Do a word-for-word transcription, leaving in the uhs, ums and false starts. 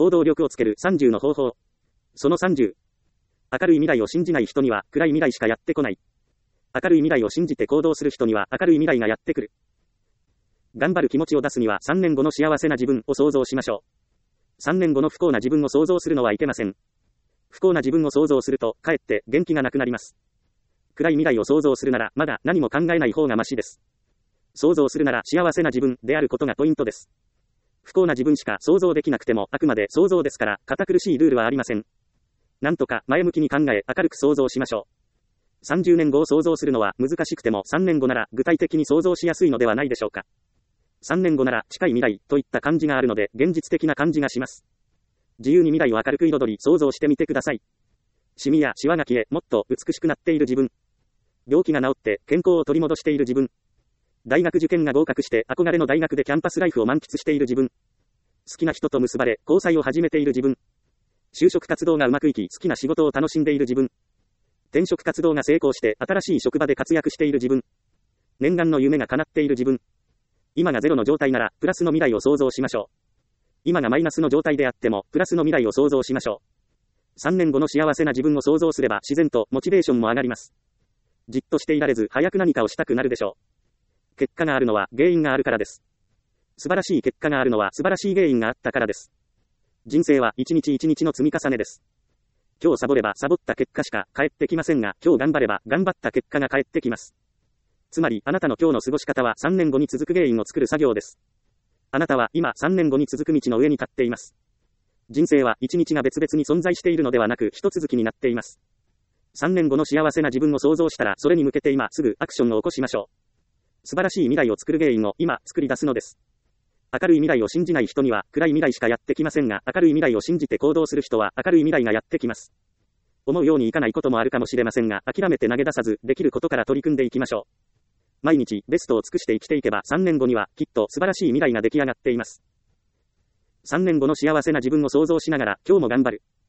行動力をつけるさんじゅうの方法。そのさんじゅう。明るい未来を信じない人には暗い未来しかやってこない。明るい未来を信じて行動する人には明るい未来がやってくる。頑張る気持ちを出すにはさんねんごの幸せな自分を想像しましょう。さんねんごの不幸な自分を想像するのはいけません。不幸な自分を想像すると、かえって元気がなくなります。暗い未来を想像するなら、まだ何も考えない方がマシです。想像するなら幸せな自分であることがポイントです。不幸な自分しか想像できなくても、あくまで想像ですから、堅苦しいルールはありません。なんとか前向きに考え、明るく想像しましょう。さんじゅうねんごを想像するのは難しくても、さんねんごなら具体的に想像しやすいのではないでしょうか。さんねんごなら近い未来といった感じがあるので、現実的な感じがします。自由に未来を明るく彩り、想像してみてください。シミやシワが消え、もっと美しくなっている自分。病気が治って健康を取り戻している自分。大学受験が合格して憧れの大学でキャンパスライフを満喫している自分。好きな人と結ばれ、交際を始めている自分。就職活動がうまくいき、好きな仕事を楽しんでいる自分。転職活動が成功して、新しい職場で活躍している自分。念願の夢が叶っている自分。今がゼロの状態なら、プラスの未来を想像しましょう。今がマイナスの状態であっても、プラスの未来を想像しましょう。さんねんごの幸せな自分を想像すれば、自然とモチベーションも上がります。じっとしていられず、早く何かをしたくなるでしょう。結果があるのは、原因があるからです。素晴らしい結果があるのは、素晴らしい原因があったからです。人生は一日一日の積み重ねです。今日サボればサボった結果しか返ってきませんが、今日頑張れば頑張った結果が返ってきます。つまり、あなたの今日の過ごし方はさんねんごに続く原因を作る作業です。あなたは今さんねんごに続く道の上に立っています。人生は一日が別々に存在しているのではなく、一続きになっています。さんねんごの幸せな自分を想像したら、それに向けて今すぐアクションを起こしましょう。素晴らしい未来を作る原因を今作り出すのです。明るい未来を信じない人には暗い未来しかやってきませんが、明るい未来を信じて行動する人は明るい未来がやってきます。思うようにいかないこともあるかもしれませんが、諦めて投げ出さず、できることから取り組んでいきましょう。毎日ベストを尽くして生きていけば、さんねんごにはきっと素晴らしい未来が出来上がっています。さんねんごの幸せな自分を想像しながら、今日も頑張る。